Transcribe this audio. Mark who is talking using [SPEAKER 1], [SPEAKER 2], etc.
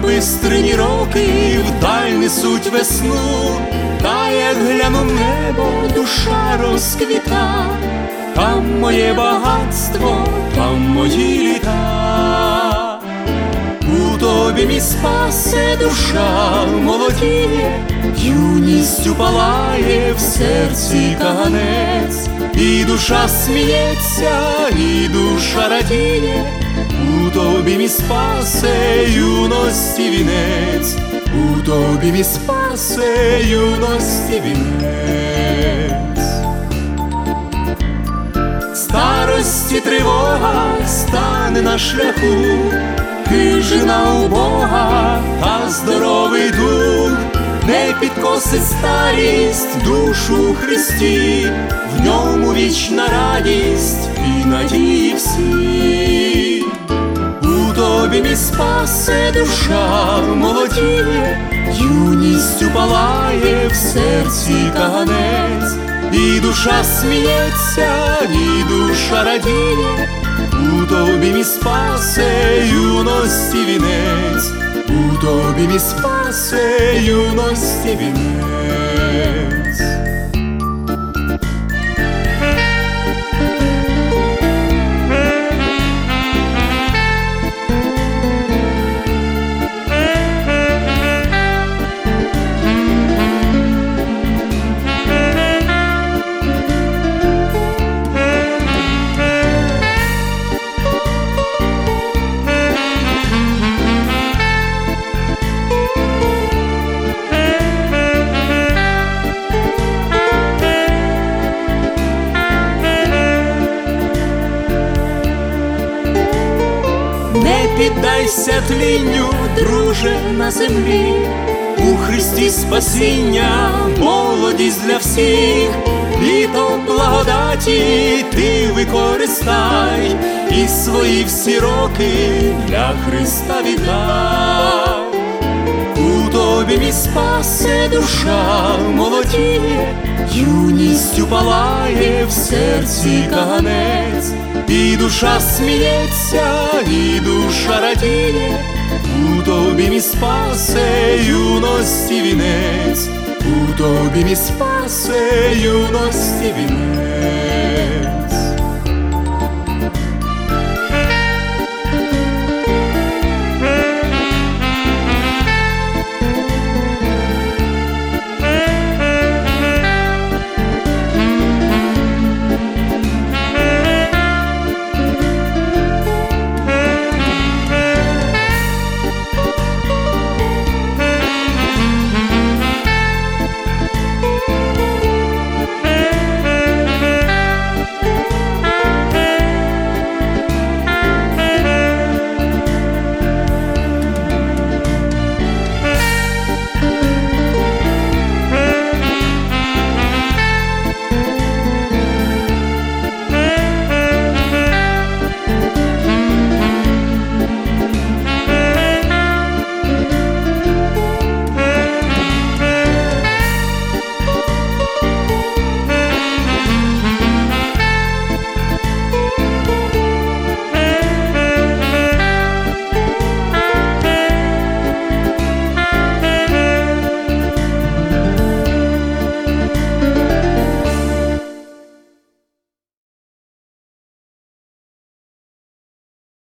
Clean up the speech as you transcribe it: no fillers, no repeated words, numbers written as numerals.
[SPEAKER 1] бистрині роки вдаль несуть весну, та як гляну в небо, душа розквіта. Там моє багатство, там мої літа. У тобі, мій спасе, душа молодіє, юністю палає в серці каганець. І душа сміється, і душа радіє, у тобі, мій спасе, юності вінець. У тобі, мій спасе, юності вінець. Старості тривога стане на шляху, хижина убога, та здоровий дух не підкосить старість душу Христі. В ньому вічна радість і надії всі. У тобі, мій спасе, душа молодіє, юністю палає в серці каганець. І душа сміється, і душа радіє, у тобі, мій спасе, юності вінець. У тобі, мій спасе, юності вінець. Не піддайся тлінню, друже, на землі, у Христі спасіння, молодість для всіх. Літо благодаті ти використай, і свої всі роки для Христа віддай. У тобі, мій спасе, душа молодіє, юністю палає в серці каганець. І душа сміється, і душа радіє, у тобі, мій спасе, юності вінець. У тобі, мій спасе, юності вінець.